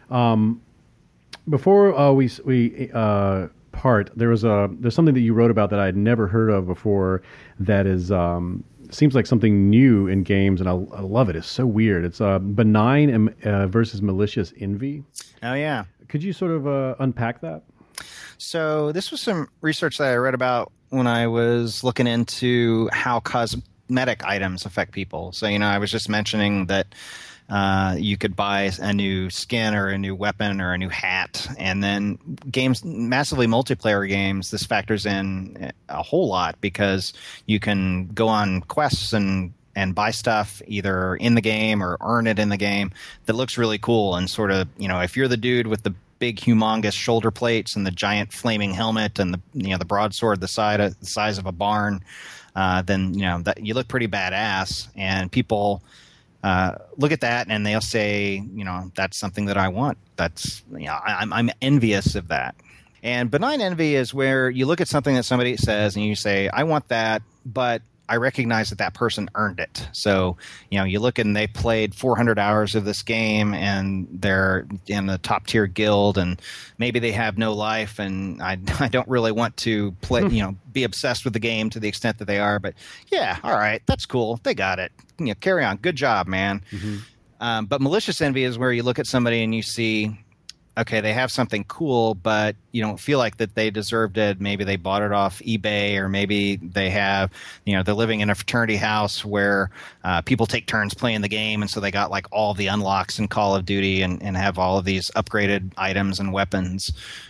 Before we part, there's something that you wrote about that I'd never heard of before. That is. Seems like something new in games, and I love it. It's so weird. It's benign versus malicious envy. Oh, yeah. Could you sort of unpack that? So this was some research that I read about when I was looking into how cosmetic items affect people. So, I was just mentioning that you could buy a new skin or a new weapon or a new hat, and then massively multiplayer games, this factors in a whole lot because you can go on quests and buy stuff either in the game or earn it in the game that looks really cool, and sort of, if you're the dude with the big humongous shoulder plates and the giant flaming helmet and the broadsword the size of a barn, then that you look pretty badass, and people look at that and they'll say, that's something that I want. That's, I'm envious of that. And benign envy is where you look at something that somebody says and you say, I want that, but I recognize that person earned it. So, you look and they played 400 hours of this game and they're in the top tier guild, and maybe they have no life, and I don't really want to play, be obsessed with the game to the extent that they are, but yeah, all right, that's cool. They got it. Carry on. Good job, man. Mm-hmm. But malicious envy is where you look at somebody and you see, okay, they have something cool, but you don't feel like that they deserved it. Maybe they bought it off eBay, or maybe they have, they're living in a fraternity house where people take turns playing the game, and so they got like all the unlocks in Call of Duty and have all of these upgraded items and weapons,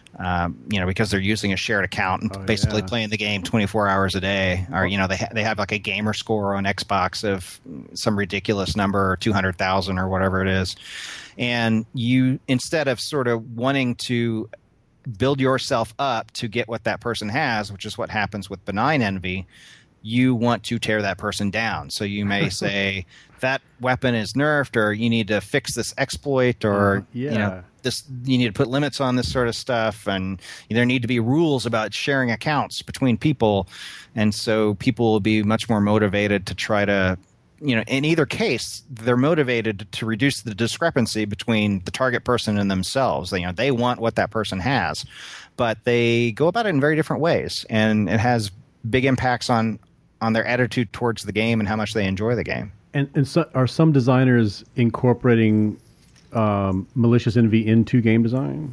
because they're using a shared account and basically playing the game 24 hours a day. Or, they have like a gamer score on Xbox of some ridiculous number, or 200,000 or whatever it is. And you, instead of sort of wanting to build yourself up to get what that person has, which is what happens with benign envy, you want to tear that person down. So you may say that weapon is nerfed, or you need to fix this exploit, or this, you need to put limits on this sort of stuff, and there need to be rules about sharing accounts between people. And so people will be much more motivated to try to, in either case, they're motivated to reduce the discrepancy between the target person and themselves. They want what that person has, but they go about it in very different ways, and it has big impacts on their attitude towards the game and how much they enjoy the game. And so are some designers incorporating malicious envy into game design?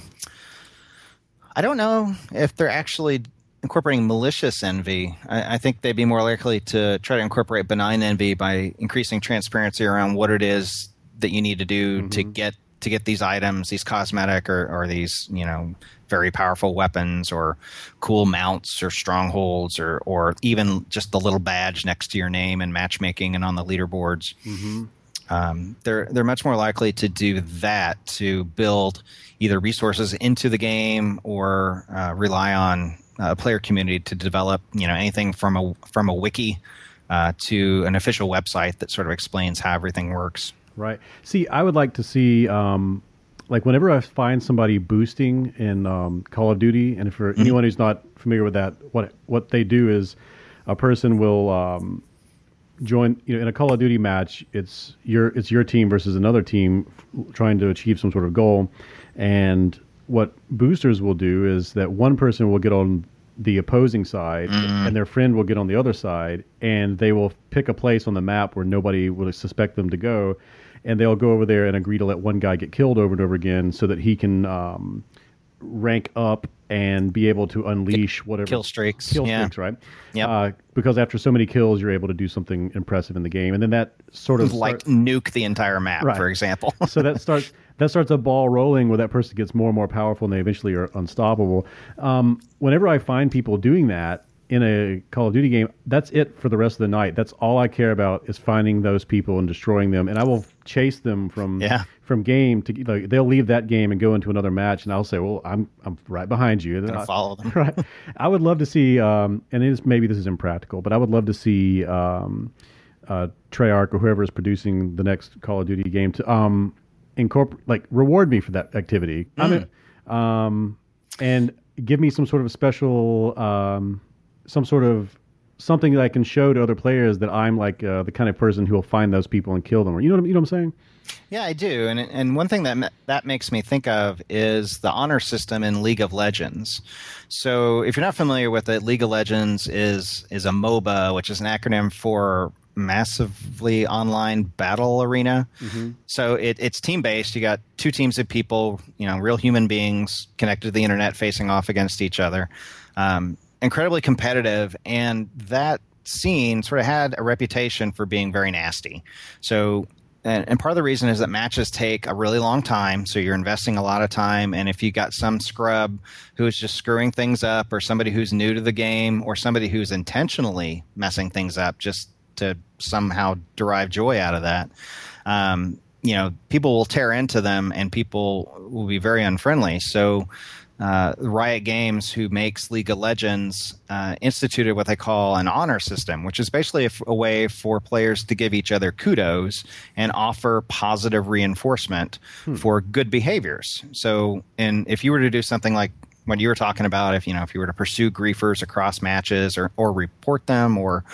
I don't know if they're actually incorporating malicious envy. I think they'd be more likely to try to incorporate benign envy by increasing transparency around what it is that you need to do to get these items, these cosmetic or these, very powerful weapons, or cool mounts, or strongholds, or even just the little badge next to your name in matchmaking and on the leaderboards. They're much more likely to do that, to build either resources into the game or rely on a player community to develop, anything from a wiki to an official website that sort of explains how everything works. Right. See, I would like to see, like whenever I find somebody boosting in Call of Duty, and for anyone who's not familiar with that, what they do is a person will join, in a Call of Duty match. It's your team versus another team trying to achieve some sort of goal, and what boosters will do is that one person will get on the opposing side and their friend will get on the other side, and they will pick a place on the map where nobody would suspect them to go, and they'll go over there and agree to let one guy get killed over and over again so that he can rank up and be able to unleash whatever kill streaks, right? Yeah. Because after so many kills, you're able to do something impressive in the game, and then that sort of nuke the entire map, for example. So that starts a ball rolling where that person gets more and more powerful, and they eventually are unstoppable. Whenever I find people doing that in a Call of Duty game, that's it for the rest of the night. That's all I care about is finding those people and destroying them, and I will chase them from game to they'll leave that game and go into another match, and I'll say, well, I'm right behind you. Gonna follow them. Right. I would love to see, maybe this is impractical, but I would love to see Treyarch or whoever is producing the next Call of Duty game to incorporate, reward me for that activity. And give me some sort of special, something that I can show to other players that I'm the kind of person who will find those people and kill them. You know what I'm saying? Yeah, I do. And one thing that makes me think of is the honor system in League of Legends. So if you're not familiar with it, League of Legends is a MOBA, which is an acronym for Massively Online Battle Arena. So it's team-based. You got two teams of people, real human beings connected to the internet facing off against each other. Incredibly competitive, and that scene sort of had a reputation for being very nasty. So, and part of the reason is that matches take a really long time, so you're investing a lot of time, and if you got some scrub who is just screwing things up, or somebody who's new to the game, or somebody who's intentionally messing things up just to somehow derive joy out of that, people will tear into them, and people will be very unfriendly. So Riot Games, who makes League of Legends, instituted what they call an honor system, which is basically a way for players to give each other kudos and offer positive reinforcement for good behaviors. So, and if you were to do something like what you were talking about, if you were to pursue griefers across matches, or report them, or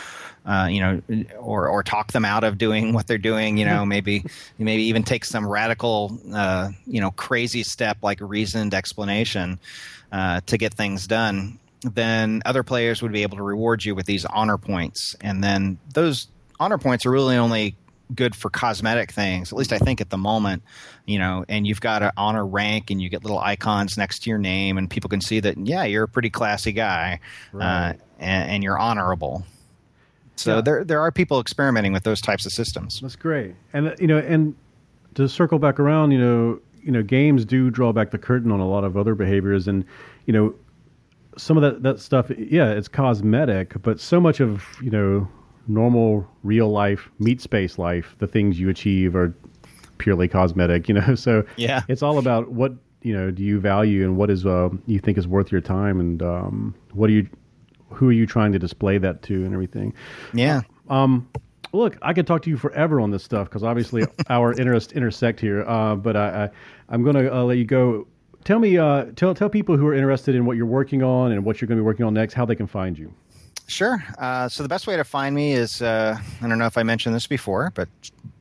talk them out of doing what they're doing, maybe even take some radical, crazy step like reasoned explanation to get things done, then other players would be able to reward you with these honor points. And then those honor points are really only good for cosmetic things, at least I think at the moment, and you've got an honor rank, and you get little icons next to your name, and people can see that, yeah, you're a pretty classy guy, right. and you're honorable. So there are people experimenting with those types of systems. That's great. And and to circle back around, games do draw back the curtain on a lot of other behaviors, and some of that stuff, it's cosmetic, but so much of normal real life meat space life, the things you achieve are purely cosmetic. So it's all about what do you value, and what is you think is worth your time, and who are you trying to display that to, and everything. Look, I could talk to you forever on this stuff, because obviously our interests intersect here, but I'm going to let you go. Tell me, tell people who are interested in what you're working on and what you're going to be working on next, how they can find you. Sure. So the best way to find me is, I don't know if I mentioned this before, but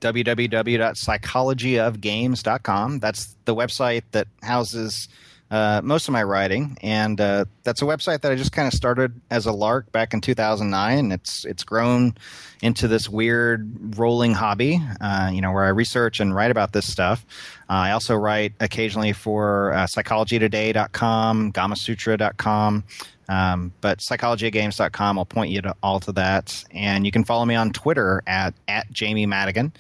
www.psychologyofgames.com. That's the website that houses most of my writing, and that's a website that I just kind of started as a lark back in 2009. It's grown into this weird rolling hobby, where I research and write about this stuff. I also write occasionally for psychologytoday.com, gamasutra.com. But psychologyofgames.com will point you to that. And you can follow me on Twitter at Jamie Madigan,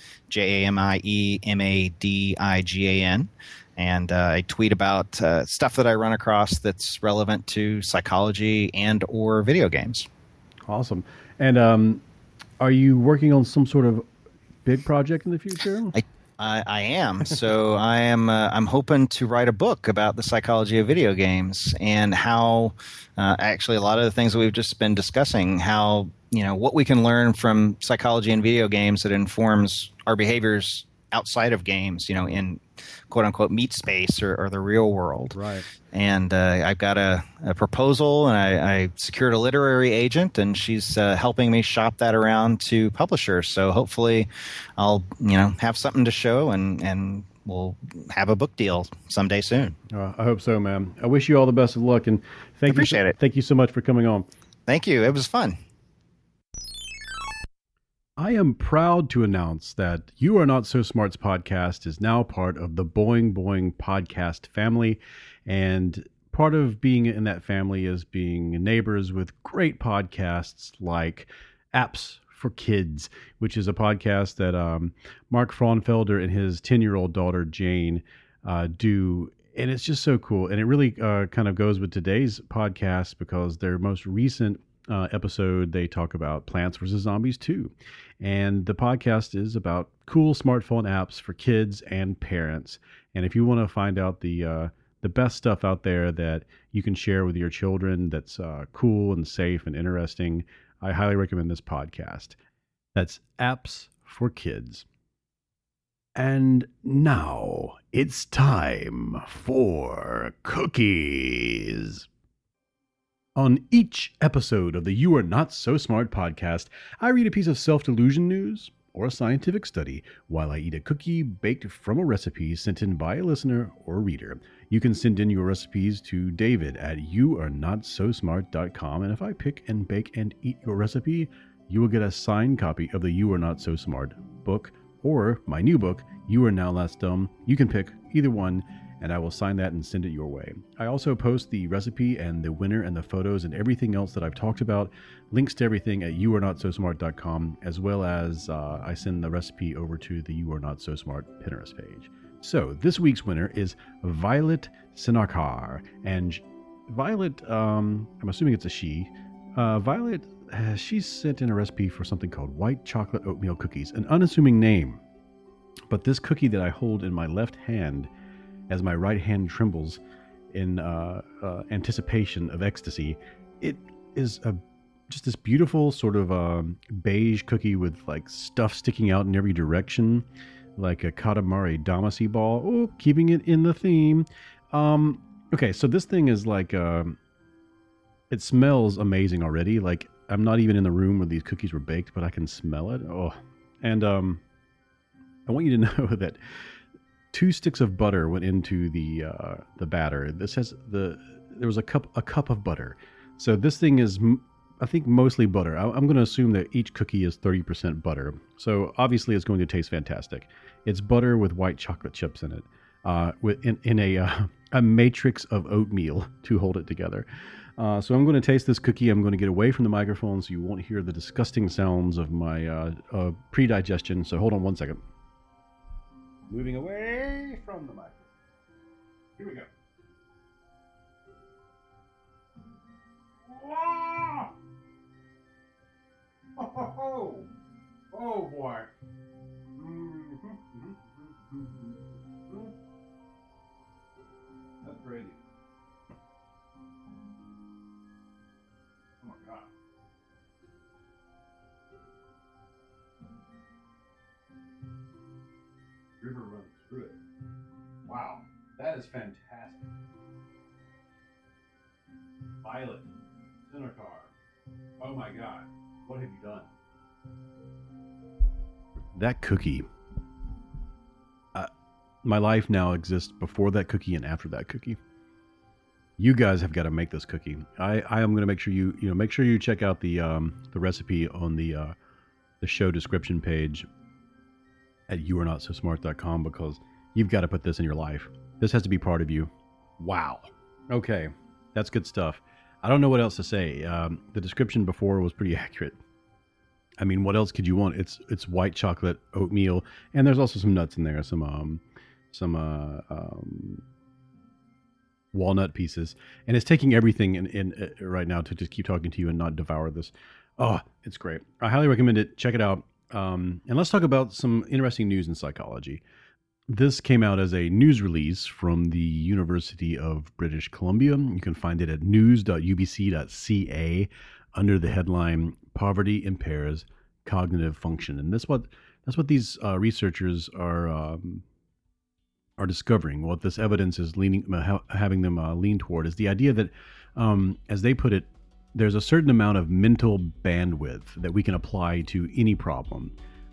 JamieMadigan. And I tweet about stuff that I run across that's relevant to psychology and or video games. Awesome. And are you working on some sort of big project in the future? I am. So I'm hoping to write a book about the psychology of video games, and how actually a lot of the things that we've just been discussing, how what we can learn from psychology in video games that informs our behaviors outside of games, in quote unquote meat space or the real world. Right. And I've got a proposal, and I secured a literary agent, and she's helping me shop that around to publishers. So hopefully I'll, have something to show and we'll have a book deal someday soon. I hope so, man. I wish you all the best of luck, and Appreciate it. Thank you so much for coming on. Thank you. It was fun. I am proud to announce that You Are Not So Smart's podcast is now part of the Boing Boing podcast family. And part of being in that family is being neighbors with great podcasts like Apps for Kids, which is a podcast that Mark Fraunfelder and his 10-year-old daughter, Jane, do. And it's just so cool. And it really kind of goes with today's podcast because their most recent episode, they talk about Plants vs. Zombies 2. And the podcast is about cool smartphone apps for kids and parents. And if you want to find out the best stuff out there that you can share with your children that's cool and safe and interesting, I highly recommend this podcast. That's Apps for Kids. And now it's time for cookies. On each episode of the You Are Not So Smart podcast, I read a piece of self-delusion news or a scientific study while I eat a cookie baked from a recipe sent in by a listener or reader. You can send in your recipes to David at youarenotsosmart.com, and if I pick and bake and eat your recipe, you will get a signed copy of the You Are Not So Smart book or my new book, You Are Now Less Dumb. You can pick either one, and I will sign that and send it your way. I also post the recipe and the winner and the photos and everything else that I've talked about, links to everything at youarenotsosmart.com, as well as I send the recipe over to the You Are Not So Smart Pinterest page. So this week's winner is Violet Sinarkar. And Violet, I'm assuming it's a she. Violet, she sent in a recipe for something called white chocolate oatmeal cookies, an unassuming name. But this cookie that I hold in my left hand as my right hand trembles in anticipation of ecstasy, it is just this beautiful sort of beige cookie with like stuff sticking out in every direction, like a Katamari Damacy ball. Oh, keeping it in the theme. Okay, so this thing is like, it smells amazing already. Like, I'm not even in the room where these cookies were baked, but I can smell it. Oh, and I want you to know that 2 sticks of butter went into the batter. This has there was a cup of butter. So this thing is, I think, mostly butter. I'm going to assume that each cookie is 30% butter. So obviously it's going to taste fantastic. It's butter with white chocolate chips in it, in a matrix of oatmeal to hold it together. So I'm going to taste this cookie. I'm going to get away from the microphone so you won't hear the disgusting sounds of my pre-digestion. So hold on one second. Moving away from the microphone. Here we go. Wow! Oh boy. That's crazy. Oh my God. River runs through it. Wow, that is fantastic. Violet Sinarkar. Oh my God, what have you done? That cookie. My life now exists before that cookie and after that cookie. You guys have got to make this cookie. I am going to make sure you check out the recipe on the show description page at youarenotsosmart.com, because you've got to put this in your life. This has to be part of you. Wow. Okay, that's good stuff. I don't know what else to say. The description before was pretty accurate. I mean, what else could you want? It's white chocolate oatmeal, and there's also some nuts in there, some walnut pieces, and it's taking everything in right now to just keep talking to you and not devour this. Oh, it's great. I highly recommend it. Check it out. And let's talk about some interesting news in psychology. This came out as a news release from the University of British Columbia. You can find it at news.ubc.ca under the headline "Poverty Impairs Cognitive Function." And that's what these researchers are discovering. What this evidence is having them lean toward is the idea that, as they put it, there's a certain amount of mental bandwidth that we can apply to any problem.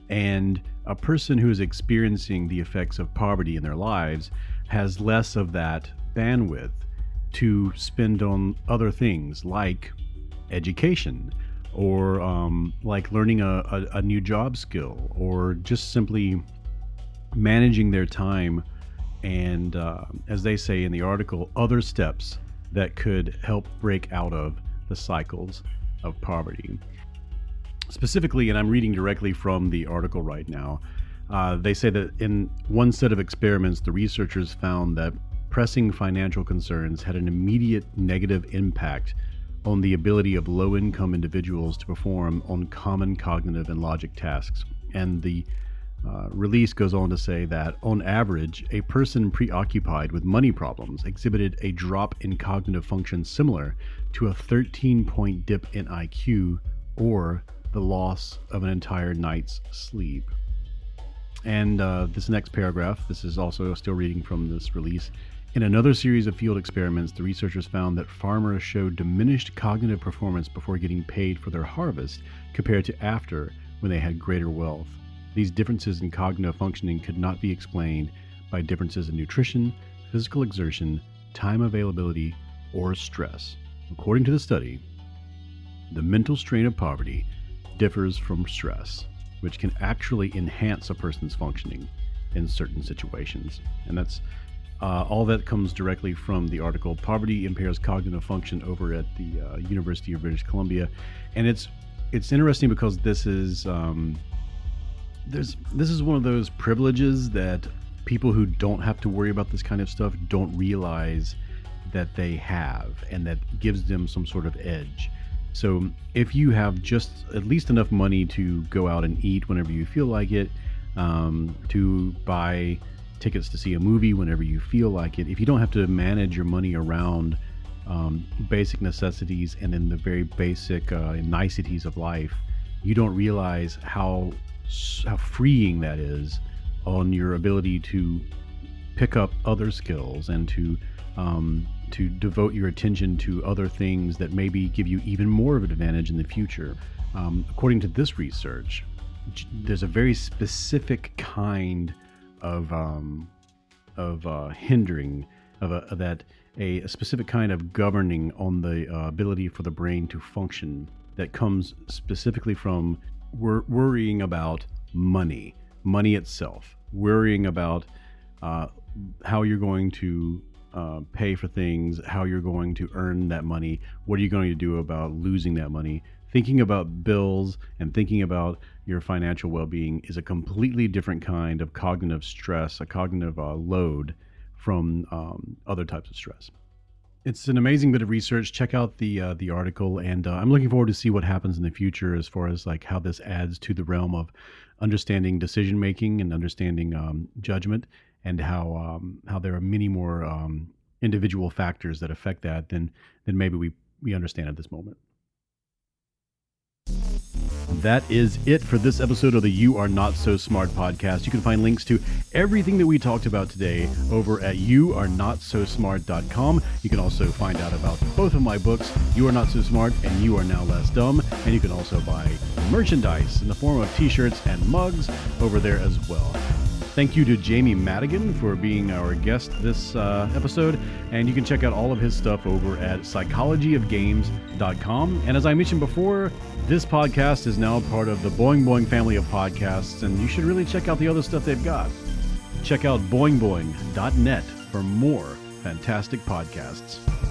And a person who is experiencing the effects of poverty in their lives has less of that bandwidth to spend on other things like education, or like learning a new job skill, or just simply managing their time, and as they say in the article, other steps that could help break out of the cycles of poverty. Specifically, and I'm reading directly from the article right now, they say that in one set of experiments, the researchers found that pressing financial concerns had an immediate negative impact on the ability of low-income individuals to perform on common cognitive and logic tasks. And the release goes on to say that, on average, a person preoccupied with money problems exhibited a drop in cognitive function similar to a 13-point dip in IQ, or the loss of an entire night's sleep. And this next paragraph, this is also still reading from this release. In another series of field experiments, the researchers found that farmers showed diminished cognitive performance before getting paid for their harvest compared to after, when they had greater wealth. These differences in cognitive functioning could not be explained by differences in nutrition, physical exertion, time availability, or stress. According to the study, the mental strain of poverty differs from stress, which can actually enhance a person's functioning in certain situations. And that's all that comes directly from the article. Poverty impairs cognitive function, over at the University of British Columbia. And it's interesting because this is this is one of those privileges that people who don't have to worry about this kind of stuff don't realize that they have, and that gives them some sort of edge. So if you have just at least enough money to go out and eat whenever you feel like it, to buy tickets to see a movie whenever you feel like it, if you don't have to manage your money around basic necessities and then the very basic niceties of life, you don't realize how freeing that is on your ability to pick up other skills and to devote your attention to other things that maybe give you even more of an advantage in the future. According to this research, there's a very specific kind of hindering, a specific kind of governing on the ability for the brain to function that comes specifically from worrying about money itself, worrying about how you're going to pay for things, how you're going to earn that money, what are you going to do about losing that money. Thinking about bills and thinking about your financial well-being is a completely different kind of cognitive stress, a cognitive load from other types of stress. It's an amazing bit of research. Check out the article, and I'm looking forward to see what happens in the future as far as like how this adds to the realm of understanding decision making and understanding judgment, and how there are many more individual factors that affect that than maybe we understand at this moment. That is it for this episode of the You Are Not So Smart podcast. You can find links to everything that we talked about today over at youarenotsosmart.com. You can also find out about both of my books, You Are Not So Smart and You Are Now Less Dumb. And you can also buy merchandise in the form of t-shirts and mugs over there as well. Thank you to Jamie Madigan for being our guest this episode, and you can check out all of his stuff over at psychologyofgames.com. And as I mentioned before, this podcast is now part of the Boing Boing family of podcasts, and you should really check out the other stuff they've got. Check out boingboing.net for more fantastic podcasts.